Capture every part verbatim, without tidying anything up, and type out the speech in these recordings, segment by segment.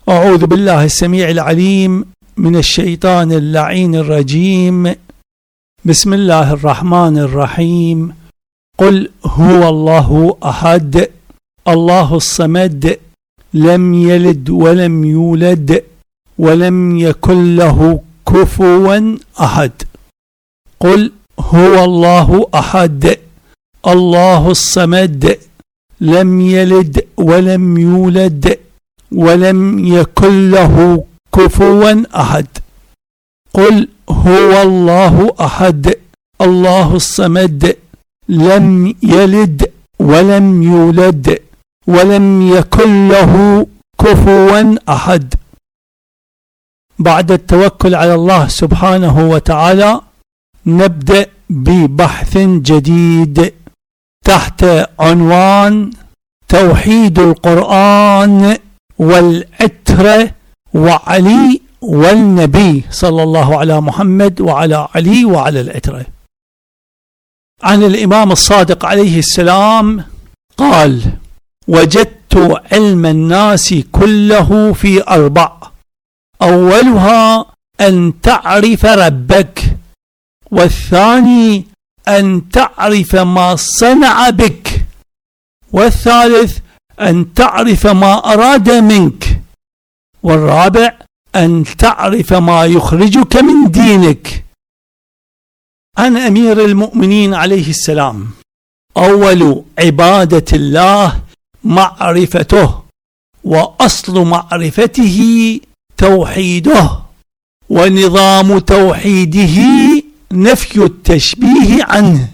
أعوذ بالله السميع العليم من الشيطان اللعين الرجيم. بسم الله الرحمن الرحيم. قل هو الله أحد الله الصمد لم يلد ولم يولد ولم يكن له كفوا أحد. قل هو الله أحد الله الصمد لم يلد ولم يولد ولم يكن له كفوا أحد. قل هو الله أحد الله الصمد لم يلد ولم يولد ولم يكن له كفوا أحد. بعد التوكل على الله سبحانه وتعالى نبدأ ببحث جديد تحت عنوان توحيد القرآن والعترة وعلي والنبي صلى الله على محمد وعلى علي وعلى العترة. عن الإمام الصادق عليه السلام قال: وجدت علم الناس كله في أربع، أولها أن تعرف ربك، والثاني أن تعرف ما صنع بك، والثالث أن تعرف ما أراد منك، والرابع أن تعرف ما يخرجك من دينك. عن أمير المؤمنين عليه السلام: أول عبادة الله معرفته، وأصل معرفته توحيده، ونظام توحيده نفي التشبيه عنه،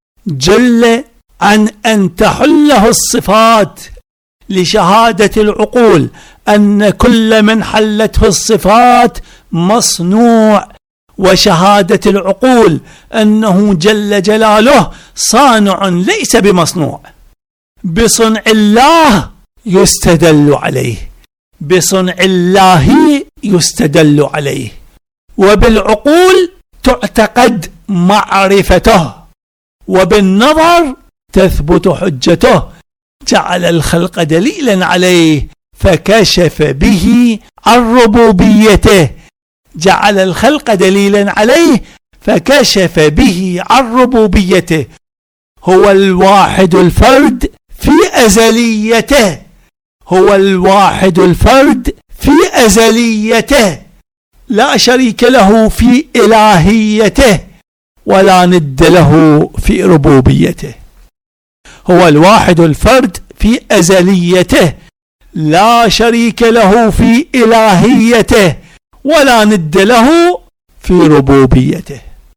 جل عن أن تحله الصفات لشهادة العقول أن كل من حلته الصفات مصنوع، وشهادة العقول أنه جل جلاله صانع ليس بمصنوع. بصنع الله يستدل عليه، بصنع الله يستدل عليه، وبالعقول تعتقد معرفته، وبالنظر تثبت حجته. جعل الخلق دليلا عليه فكشف به عن ربوبيته، جعل الخلق دليلا عليه فكشف به عن ربوبيته. هو الواحد الفرد في أزليته، هو الواحد الفرد في أزليته، لا شريك له في إلهيته ولا ند له في ربوبيته. هو الواحد الفرد في أزليته، لا شريك له في إلهيته ولا ند له في ربوبيته.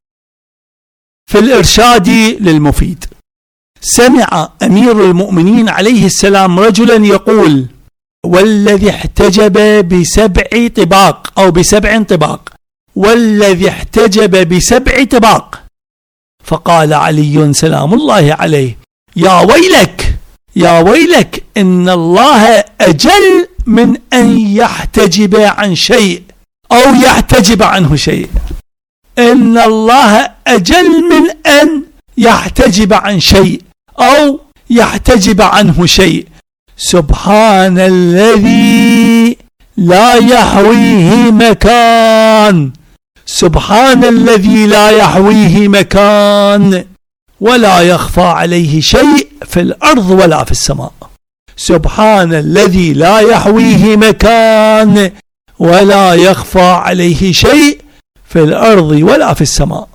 في الإرشاد للمفيد: سمع أمير المؤمنين عليه السلام رجلا يقول: والذي احتجب بسبع طباق أو بسبع طباق، والذي احتجب بسبع طباق. فقال علي سلام الله عليه: يا ويلك يا ويلك، إن الله أجل من أن يحتجب عن شيء أو يحتجب عنه شيء. إن الله أجل من أن يحتجب عن شيء أو يحتجب عنه شيء. سبحان الذي لا يحويه مكان، سبحان الذي لا يحويه مكان ولا يخفى عليه شيء في الأرض ولا في السماء. سبحان الذي لا يحويه مكان ولا يخفى عليه شيء في الأرض ولا في السماء.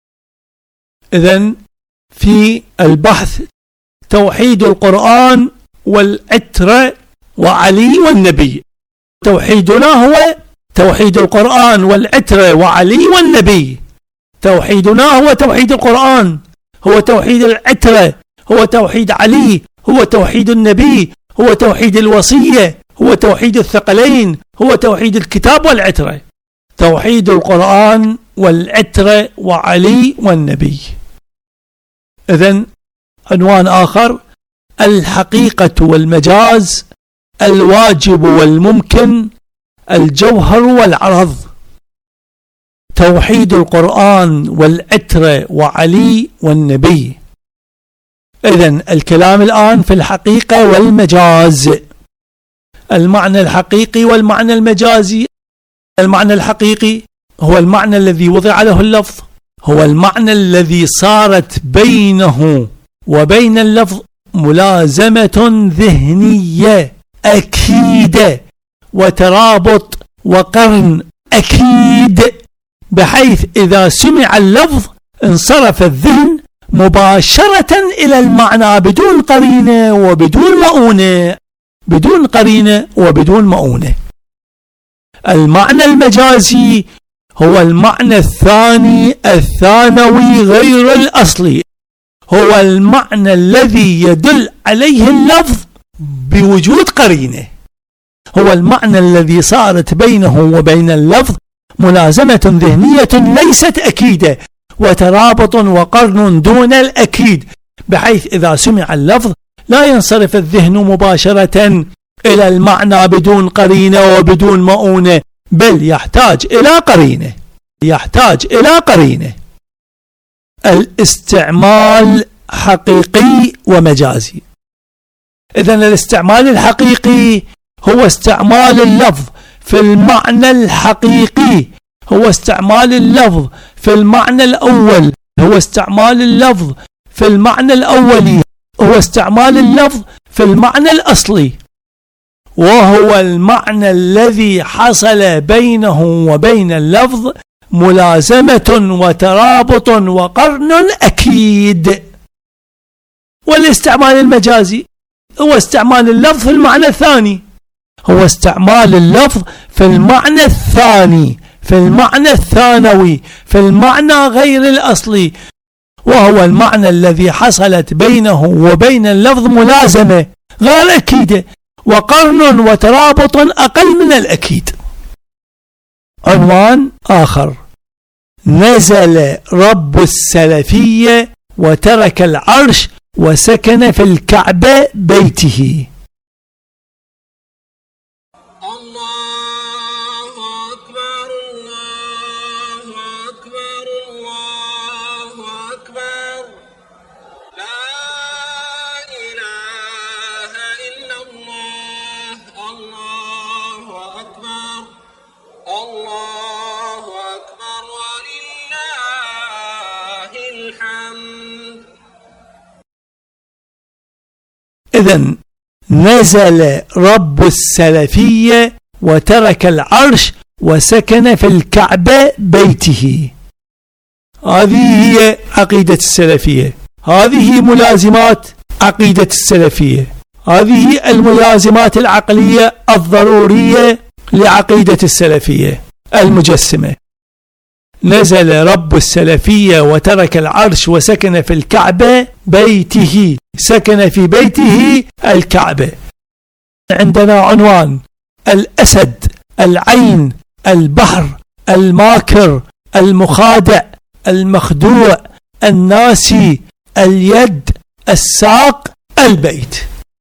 إذن في البحث توحيد القرآن والعترة وعلي والنبي. توحيدنا هو توحيد القرآن والعترة وعلي والنبي. توحيدنا هو توحيد القرآن، هو توحيد العترة، هو توحيد علي، هو توحيد النبي، هو توحيد الوصية، هو توحيد الثقلين، هو توحيد الكتاب والعترة. توحيد القرآن والعترة وعلي والنبي. إذن عنوان آخر: الحقيقة والمجاز، الواجب والممكن، الجوهر والعرض. توحيد القرآن والعترة وعلي والنبي. إذن الكلام الآن في الحقيقة والمجاز. المعنى الحقيقي والمعنى المجازي. المعنى الحقيقي هو المعنى الذي وضع له اللفظ، هو المعنى الذي صارت بينه وبين اللفظ ملازمة ذهنية أكيدة وترابط وقرن أكيد، بحيث إذا سمع اللفظ انصرف الذهن مباشرة إلى المعنى بدون قرينة وبدون مؤونة، بدون قرينة وبدون مؤونة. المعنى المجازي هو المعنى الثاني الثانوي غير الأصلي، هو المعنى الذي يدل عليه اللفظ بوجود قرينة، هو المعنى الذي صارت بينه وبين اللفظ ملازمة ذهنية ليست أكيدة وترابط وقرن دون الأكيد، بحيث إذا سمع اللفظ لا ينصرف الذهن مباشرة إلى المعنى بدون قرينة وبدون مؤونة، بل يحتاج إلى قرينة، يحتاج إلى قرينة. الاستعمال حقيقي ومجازي. إذن الاستعمال الحقيقي هو استعمال اللفظ في المعنى الحقيقي، هو استعمال اللفظ في المعنى الأول، هو استعمال اللفظ في المعنى الأولي، هو استعمال اللفظ في المعنى الأصلي، وهو المعنى الذي حصل بينه وبين اللفظ ملازمة وترابط وقرن أكيد. والاستعمال المجازي هو استعمال اللفظ في المعنى الثاني، هو استعمال اللفظ في المعنى الثاني، في المعنى الثانوي، في المعنى غير الأصلي، وهو المعنى الذي حصلت بينه وبين اللفظ ملازمة غير أكيدة وقرن وترابط أقل من الأكيد. عنوان آخر: نزل رب السلفية وترك العرش وسكن في الكعبة بيته. الله أكبر الله أكبر الله أكبر، لا إله إلا الله، الله أكبر الله أكبر ولله الحمد. إذن نزل رب السلفية وترك العرش وسكن في الكعبة بيته. هذه هي عقيدة السلفية، هذه ملازمات عقيدة السلفية، هذه الملازمات العقلية الضرورية لعقيدة السلفية المجسمة. نزل رب السلفية وترك العرش وسكن في الكعبة بيته، سكن في بيته الكعبة. عندنا عنوان: الأسد، العين، البحر، الماكر، المخادع، المخدوع، الناسي، اليد، الساق، البيت.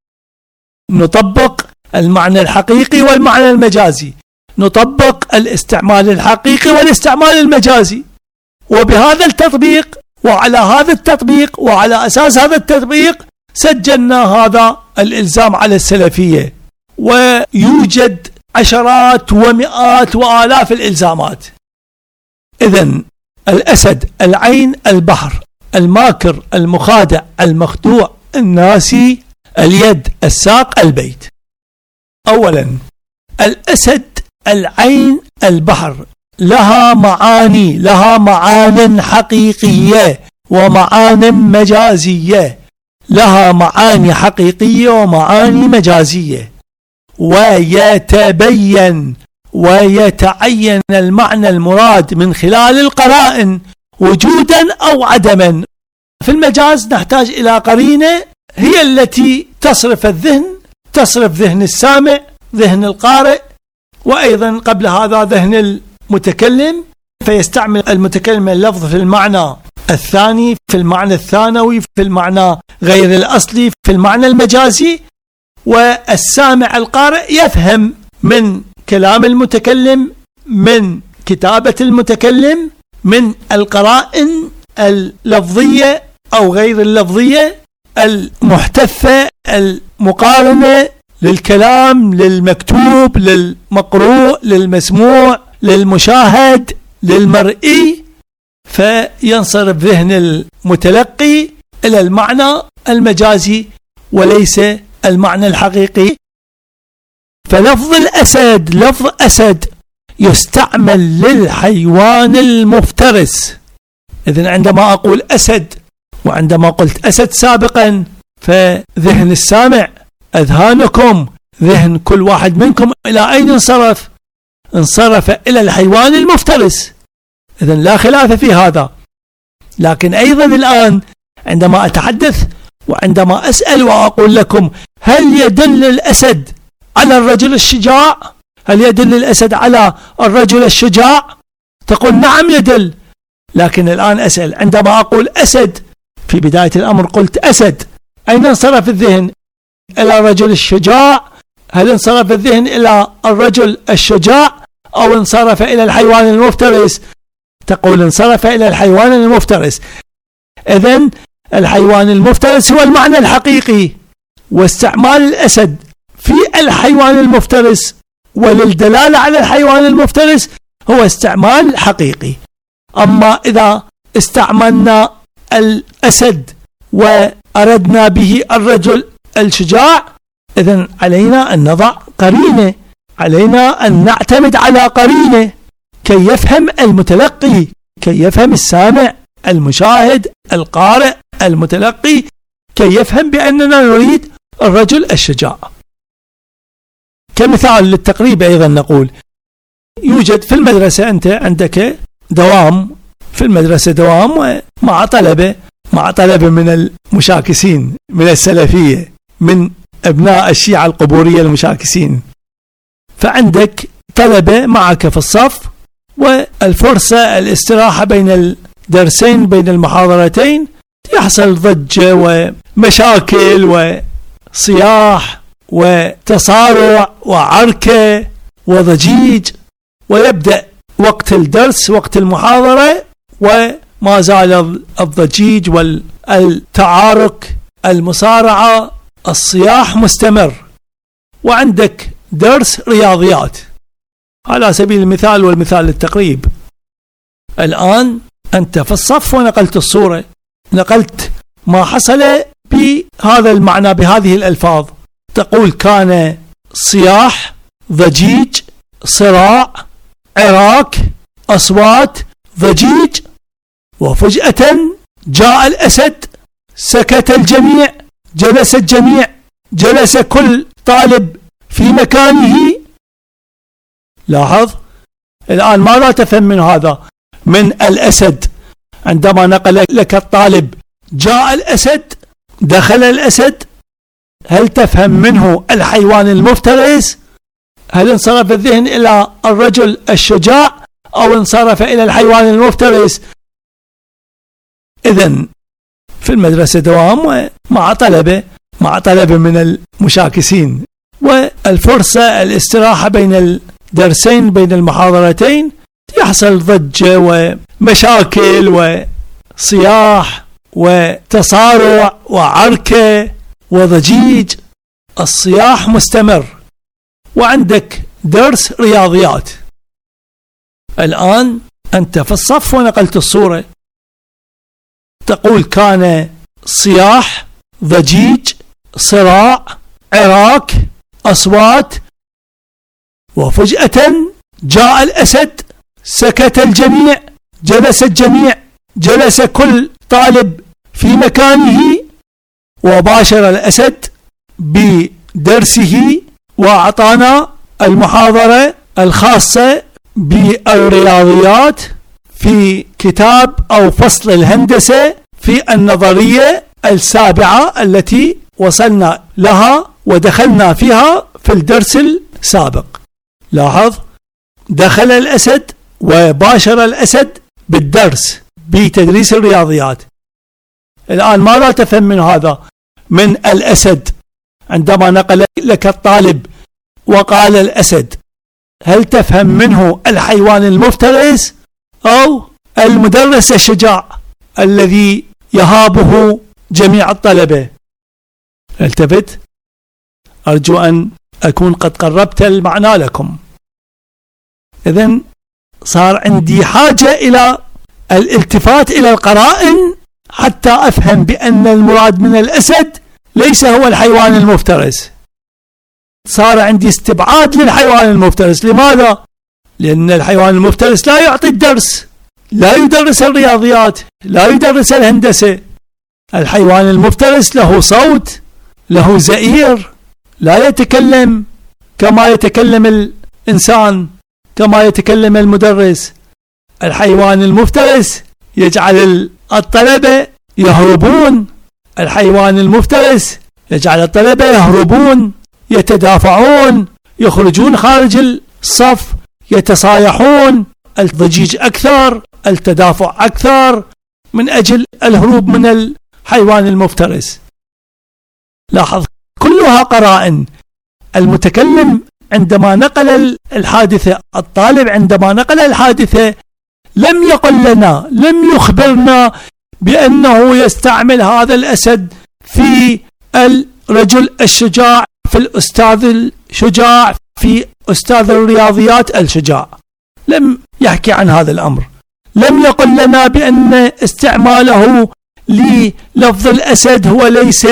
نطبق المعنى الحقيقي والمعنى المجازي، نطبق الاستعمال الحقيقي والاستعمال المجازي، وبهذا التطبيق وعلى هذا التطبيق وعلى أساس هذا التطبيق سجلنا هذا الإلزام على السلفية، ويوجد عشرات ومئات وآلاف الإلزامات. إذن الأسد، العين، البحر، الماكر، المخادع، المخدوع، الناسي، اليد، الساق، البيت. أولا، الأسد، العين، البحر لها معاني، لها معان حقيقية ومعان مجازية، لها معاني حقيقية ومعاني مجازية، ويتبين ويتعين المعنى المراد من خلال القرائن وجودا أو عدما. في المجاز نحتاج إلى قرينة هي التي تصرف الذهن، تصرف ذهن السامع، ذهن القارئ، وأيضا قبل هذا ذهن المتكلم، فيستعمل المتكلم اللفظ في المعنى الثاني، في المعنى الثانوي، في المعنى غير الأصلي، في المعنى المجازي، والسامع القارئ يفهم من كلام المتكلم، من كتابة المتكلم، من القرائن اللفظية أو غير اللفظية المحتفة المقارنة للكلام، للمكتوب، للمقروء، للمسموع، للمشاهد، للمرئي، فينصرف ذهن المتلقي إلى المعنى المجازي وليس المعنى الحقيقي. فلفظ الأسد لفظ أسد يستعمل للحيوان المفترس. إذن عندما أقول أسد وعندما قلت أسد سابقا فذهن السامع، أذهانكم، ذهن كل واحد منكم إلى أين انصرف؟ انصرف إلى الحيوان المفترس. إذن لا خلاف في هذا. لكن أيضا الآن عندما أتحدث وعندما أسأل وأقول لكم هل يدل الأسد على الرجل الشجاع؟ هل يدل الأسد على الرجل الشجاع؟ تقول نعم يدل. لكن الآن أسأل، عندما أقول أسد في بداية الأمر قلت أسد، أين انصرف الذهن؟ إلى الرجل الشجاع؟ هل انصرف الذهن إلى الرجل الشجاع أو انصرف إلى الحيوان المفترس؟ تقول انصرف إلى الحيوان المفترس. إذن الحيوان المفترس هو المعنى الحقيقي، واستعمال الأسد في الحيوان المفترس وللدلالة على الحيوان المفترس هو استعمال حقيقي. أما إذا استعملنا الأسد وأردنا به الرجل الشجاع، إذن علينا أن نضع قرينة، علينا أن نعتمد على قرينة كي يفهم المتلقي، كي يفهم السامع، المشاهد، القارئ، المتلقي، كي يفهم بأننا نريد الرجل الشجاع. كمثال للتقريب أيضا نقول يوجد في المدرسة، أنت عندك دوام في المدرسة، دوام مع طلبة مع طلبة من المشاكسين، من السلفية، من أبناء الشيعة القبورية المشاكسين. فعندك طلبة معك في الصف، والفرصة الاستراحة بين الدرسين بين المحاضرتين يحصل ضجة ومشاكل وصياح وتصارع وعركة وضجيج، ويبدأ وقت الدرس وقت المحاضرة وما زال الضجيج والتعارك، المصارعة، الصياح مستمر. وعندك درس رياضيات على سبيل المثال والمثال للتقريب. الآن أنت في الصف ونقلت الصورة، نقلت ما حصل بهذا المعنى بهذه الألفاظ. تقول كان صياح، ضجيج، صراع، عراك، أصوات، ضجيج، وفجأة جاء الأسد، سكت الجميع، جلس الجميع، جلس كل طالب في مكانه. لاحظ الآن ماذا تفهم من هذا؟ من الأسد عندما نقل لك الطالب جاء الأسد، دخل الأسد، هل تفهم منه الحيوان المفترس؟ هل انصرف الذهن إلى الرجل الشجاع أو انصرف إلى الحيوان المفترس؟ إذن في المدرسة دوام مع طلبة مع طلبة من المشاكسين، والفرصة الاستراحة بين الدرسين بين المحاضرتين يحصل ضجة ومشاكل وصياح وتصارع وعركة وضجيج، الصياح مستمر. وعندك درس رياضيات. الآن أنت في الصف ونقلت الصورة، تقول كان صياح، ضجيج، صراع، عراك، أصوات، وفجأة جاء الأسد، سكت الجميع، جلس الجميع، جلس كل طالب في مكانه، وباشر الأسد بدرسه وأعطانا المحاضرة الخاصة بالرياضيات في كتاب أو فصل الهندسة في النظرية السابعة التي وصلنا لها ودخلنا فيها في الدرس السابق. لاحظ دخل الأسد وباشر الأسد بالدرس بتدريس الرياضيات. الآن ماذا تفهم من هذا؟ من الأسد عندما نقل لك الطالب وقال الأسد، هل تفهم منه الحيوان المفترس أو المدرس الشجاع الذي يهابه جميع الطلبة؟ التفت. أرجو أن أكون قد قربت المعنى لكم. إذن صار عندي حاجة إلى الالتفات إلى القرائن حتى أفهم بأن المراد من الأسد ليس هو الحيوان المفترس. صار عندي استبعاد للحيوان المفترس. لماذا؟ لأن الحيوان المفترس لا يعطي الدرس، لا يدرس الرياضيات، لا يدرس الهندسة. الحيوان المفترس له صوت، له زئير، لا يتكلم كما يتكلم الإنسان، كما يتكلم المدرس. الحيوان المفترس يجعل الطلبة يهربون، الحيوان المفترس يجعل الطلبة يهربون، يتدافعون، يخرجون خارج الصف، يتصايحون، الضجيج أكثر، التدافع أكثر من أجل الهروب من الحيوان المفترس. لاحظ كلها قرائن. المتكلم عندما نقل الحادثة، الطالب عندما نقل الحادثة لم يقل لنا، لم يخبرنا بأنه يستعمل هذا الأسد في الرجل الشجاع، في الأستاذ الشجاع، في أستاذ الرياضيات الشجاع. لم يحكي عن هذا الأمر. لم يقل لنا بأن استعماله للفظ الأسد هو ليس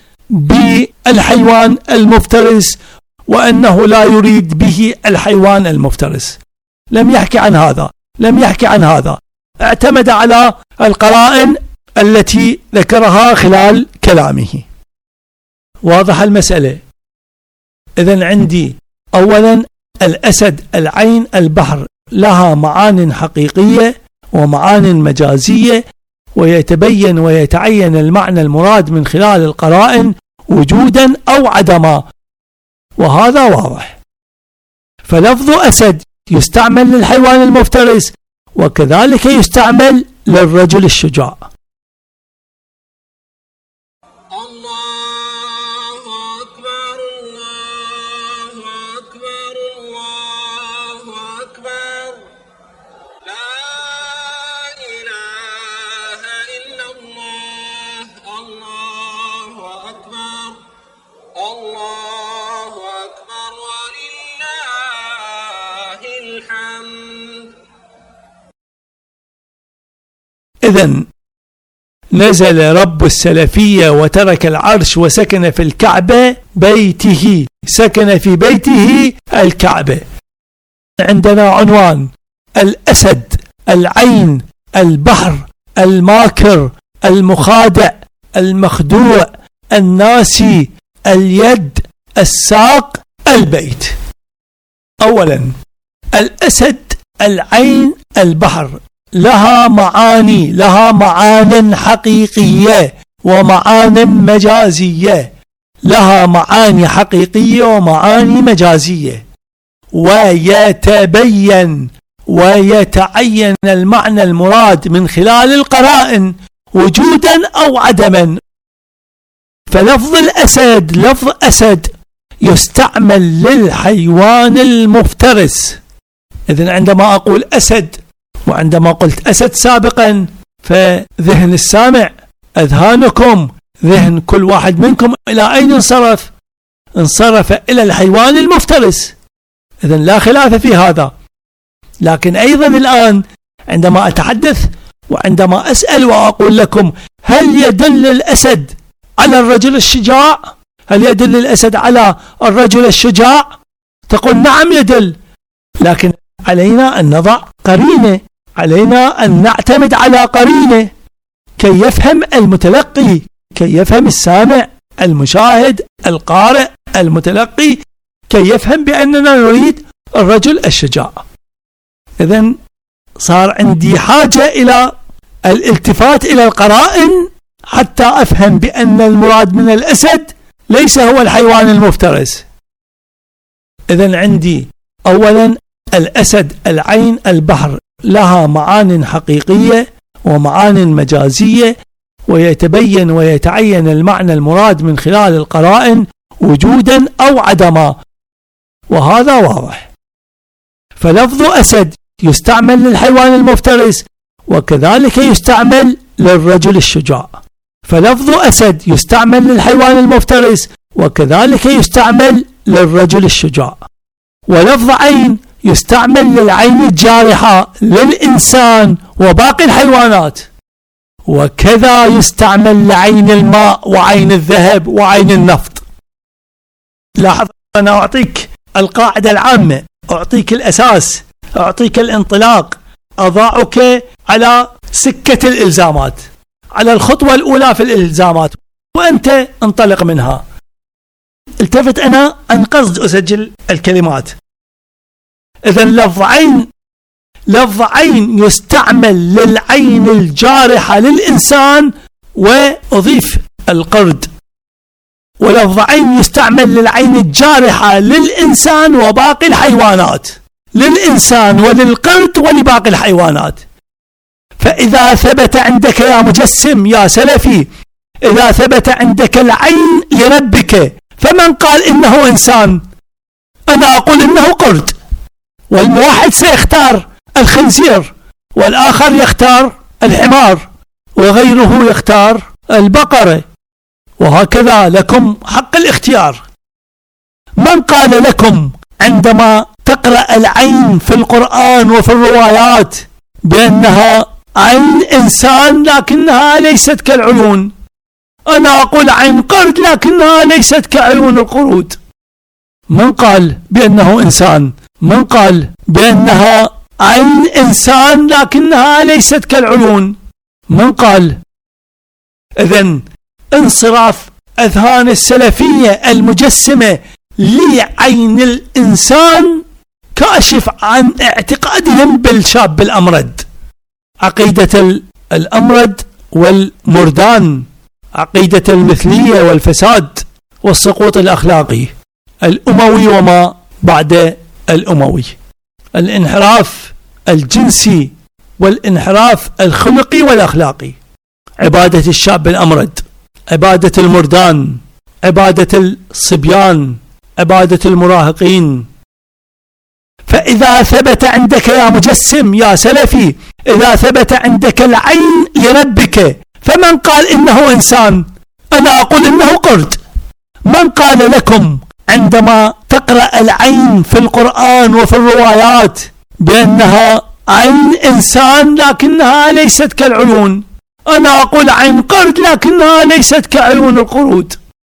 بالحيوان المفترس، وأنه لا يريد به الحيوان المفترس. لم يحكي عن هذا، لم يحكي عن هذا. اعتمد على القرائن التي ذكرها خلال كلامه. واضح المسألة؟ إذن عندي أولا الأسد، العين، البحر لها معان حقيقية ومعان مجازية، ويتبين ويتعين المعنى المراد من خلال القرائن وجودا أو عدما، وهذا واضح. فلفظ أسد يستعمل للحيوان المفترس، وكذلك يستعمل للرجل الشجاع. الله أكبر الله أكبر الله أكبر لا إله إلا الله الله أكبر الله أكبر ولله الحمد. إذن نزل رب السلفية وترك العرش وسكن في الكعبة بيته، سكن في بيته الكعبة. عندنا عنوان الأسد، العين، البحر، الماكر، المخادع، المخدوع، الناسي، اليد، الساق، البيت. أولا الأسد، العين، البحر لها معاني، لها معان حقيقية ومعان مجازية، لها معاني حقيقية ومعاني مجازية، ويتبين ويتعين المعنى المراد من خلال القرائن وجودا أو عدما. فلفظ الأسد، لفظ أسد يستعمل للحيوان المفترس. إذن عندما أقول أسد، وعندما قلت أسد سابقا، فذهن السامع، أذهانكم، ذهن كل واحد منكم إلى أين انصرف؟ انصرف إلى الحيوان المفترس. إذن لا خلاف في هذا. لكن أيضا الآن عندما أتحدث وعندما أسأل وأقول لكم هل يدل الأسد على الرجل الشجاع؟ هل يدل الأسد على الرجل الشجاع؟ تقول نعم يدل، لكن علينا أن نضع قرينة، علينا أن نعتمد على قرينة كي يفهم المتلقي، كي يفهم السامع، المشاهد، القارئ، المتلقي، كي يفهم بأننا نريد الرجل الشجاع. إذن صار عندي حاجة إلى الالتفات إلى القرائن حتى أفهم بأن المراد من الأسد ليس هو الحيوان المفترس. إذن عندي أولا الأسد، العين، البحر لها معان حقيقية ومعان مجازية، ويتبين ويتعين المعنى المراد من خلال القرائن وجودا أو عدما، وهذا واضح. فلفظ أسد يستعمل للحيوان المفترس، وكذلك يستعمل للرجل الشجاع. فلفظ أسد يستعمل للحيوان المفترس، وكذلك يستعمل للرجل الشجاع. ولفظ عين يستعمل للعين الجارحة للإنسان وباقي الحيوانات، وكذا يستعمل لعين الماء وعين الذهب وعين النفط. لاحظ، أنا أعطيك القاعدة العامة، أعطيك الأساس، أعطيك الانطلاق، أضعك على سكة الإلزامات، على الخطوة الأولى في الإلزامات، وأنت انطلق منها. التفت أنا عن قصد أسجل الكلمات. إذن لفظ عين لفظ عين يستعمل للعين الجارحة للإنسان وأضيف القرد، ولفظ عين يستعمل للعين الجارحة للإنسان وباقي الحيوانات، للإنسان وللقرد ولباقي الحيوانات. فإذا ثبت عندك يا مجسم يا سلفي، إذا ثبت عندك العين لربك، فمن قال إنه إنسان؟ أنا أقول إنه قرد، والواحد سيختار الخنزير، والآخر يختار الحمار، وغيره يختار البقرة، وهكذا لكم حق الاختيار. من قال لكم عندما تقرأ العين في القرآن وفي الروايات بأنها عين إنسان لكنها ليست كالعيون؟ أنا أقول عين قرد لكنها ليست كعيون القرود. من قال بأنه إنسان؟ من قال بأنها عين إنسان لكنها ليست كالعيون؟ من قال؟ إذن انصراف أذهان السلفية المجسمة لعين الإنسان كاشف عن اعتقادهم بالشاب الأمرد، عقيدة الأمرد والمردان، عقيدة المثلية والفساد والسقوط الأخلاقي الأموي وما بعد الأموي، الانحراف الجنسي والانحراف الخلقي والأخلاقي، عبادة الشاب الأمرد، عبادة المردان، عبادة الصبيان، عبادة المراهقين. فإذا ثبت عندك يا مجسم يا سلفي، إذا ثبت عندك العين لربك، فمن قال إنه إنسان؟ أنا أقول إنه قرد. من قال لكم عندما تقرأ العين في القرآن وفي الروايات بأنها عين إنسان لكنها ليست كالعيون؟ أنا أقول عين قرد لكنها ليست كعيون القرود.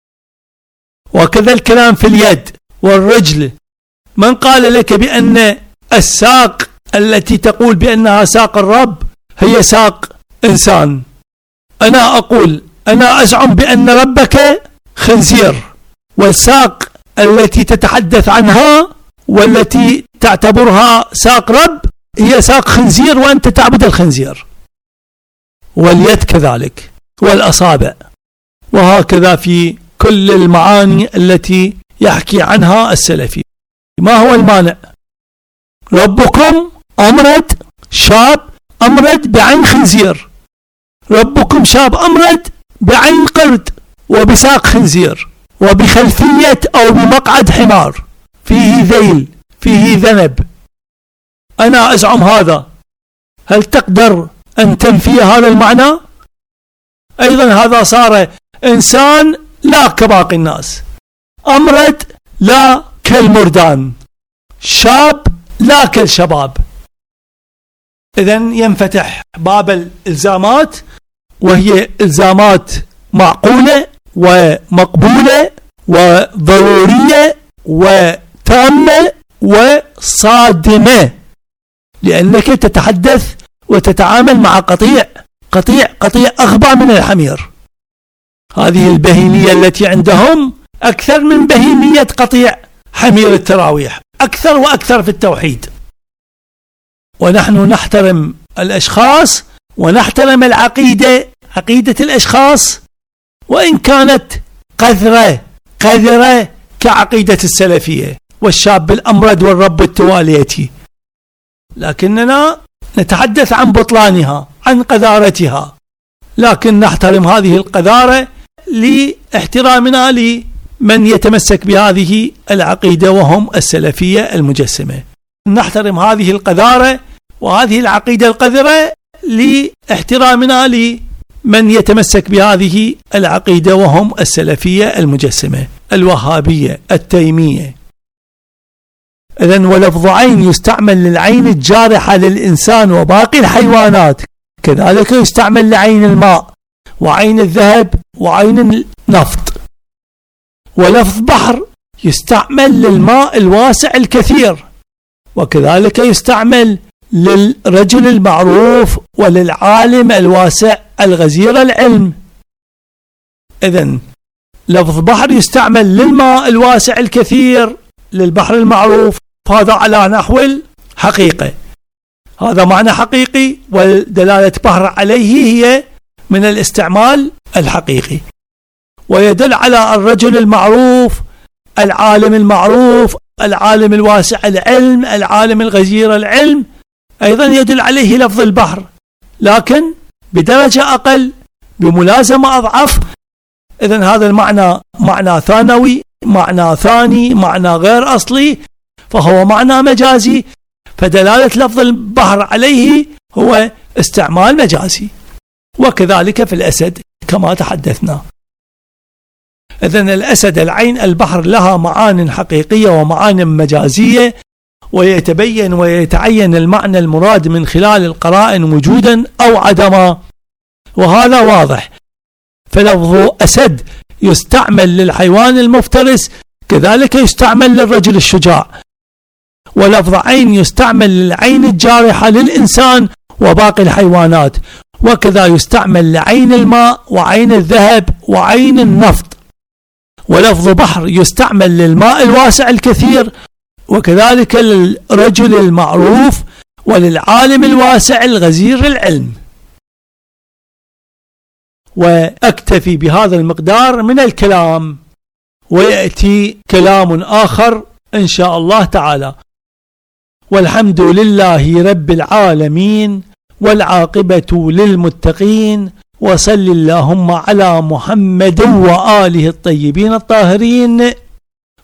وكذا الكلام في اليد والرجل. من قال لك بأن الساق التي تقول بأنها ساق الرب هي ساق إنسان؟ أنا أقول، أنا أزعم بأن ربك خنزير، والساق التي تتحدث عنها والتي تعتبرها ساق رب هي ساق خنزير، وأنت تعبد الخنزير. واليد كذلك، والأصابع، وهكذا في كل المعاني التي يحكي عنها السلفي. ما هو المانع؟ ربكم أمرد، شاب أمرد بعين خنزير، ربكم شاب أمرد بعين قرد وبساق خنزير وبخلفية أو بمقعد حمار فيه ذيل فيه ذنب. أنا أزعم هذا، هل تقدر أن تنفي هذا المعنى؟ أيضا هذا صار إنسان لا كباقي الناس، أمرد لا كالمردان، شاب لا كالشباب. إذن ينفتح باب الإلزامات، وهي إلزامات معقولة ومقبولة وضرورية وتامة وصادمة، لأنك تتحدث وتتعامل مع قطيع قطيع قطيع أغبى من الحمير. هذه البهيمية التي عندهم أكثر من بهيمية قطيع حمير التراويح، أكثر وأكثر في التوحيد. ونحن نحترم الأشخاص ونحترم العقيدة، عقيدة الأشخاص، وإن كانت قذرة قذرة كعقيدة السلفية والشاب الأمرد والرب التواليتي، لكننا نتحدث عن بطلانها، عن قذارتها، لكن نحترم هذه القذارة لاحترامنا لمن يتمسك بهذه العقيدة وهم السلفية المجسمة. نحترم هذه القذارة وهذه العقيدة القذرة لاحترامنا لمن يتمسك بهذه العقيدة وهم السلفية المجسمة. الوهابية التيمية. إذن ولفظ عين يستعمل للعين الجارحة للإنسان وباقي الحيوانات، كذلك يستعمل لعين الماء وعين الذهب وعين النفط. ولفظ بحر يستعمل للماء الواسع الكثير، وكذلك يستعمل للرجل المعروف وللعالم الواسع الغزير العلم. إذن لفظ بحر يستعمل للماء الواسع الكثير للبحر المعروف، هذا على نحو الحقيقة، هذا معنى حقيقي، والدلالة بحر عليه هي من الاستعمال الحقيقي، ويدل على الرجل المعروف، العالم المعروف، العالم الواسع العلم، العالم الغزير العلم، أيضا يدل عليه لفظ البحر، لكن بدرجة أقل، بملازمة أضعف. إذن هذا المعنى معنى ثانوي، معنى ثاني، معنى غير أصلي، فهو معنى مجازي، فدلالة لفظ البحر عليه هو استعمال مجازي. وكذلك في الأسد كما تحدثنا. إذن الأسد، العين، البحر لها معان حقيقية ومعان مجازية، ويتبين ويتعين المعنى المراد من خلال القرائن وجودا أو عدما، وهذا واضح. فلفظ أسد يستعمل للحيوان المفترس، كذلك يستعمل للرجل الشجاع. ولفظ عين يستعمل للعين الجارحة للإنسان وباقي الحيوانات، وكذا يستعمل لعين الماء وعين الذهب وعين النفط. ولفظ بحر يستعمل للماء الواسع الكثير، وكذلك للرجل المعروف وللعالم الواسع الغزير العلم. وأكتفي بهذا المقدار من الكلام، ويأتي كلام آخر إن شاء الله تعالى. والحمد لله رب العالمين، والعاقبة للمتقين، وصل اللهم على محمد وآله الطيبين الطاهرين.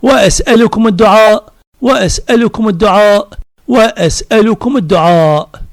وأسألكم الدعاء وأسألكم الدعاء وأسألكم الدعاء.